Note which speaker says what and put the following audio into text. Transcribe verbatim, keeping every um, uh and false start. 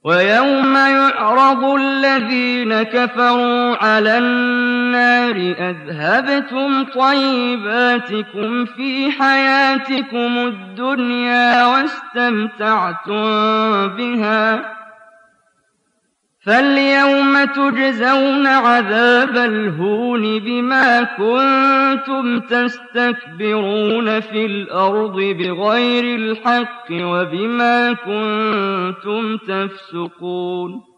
Speaker 1: وَيَوْمَ يُعْرَضُ الَّذِينَ كَفَرُوا عَلَى النَّارِ أَذْهَبْتُمْ طَيِّبَاتِكُمْ فِي حَيَاتِكُمُ الدُّنْيَا وَاسْتَمْتَعْتُم بِهَا فَالْيَوْمَ تُجْزَوْنَ عَذَابَ الْهُونِ بِمَا كُنتُمْ تَسْتَكْبِرُونَ فِي الْأَرْضِ بِغَيْرِ الْحَقِّ وَبِمَا كُنتُمْ تَفْسُقُونَ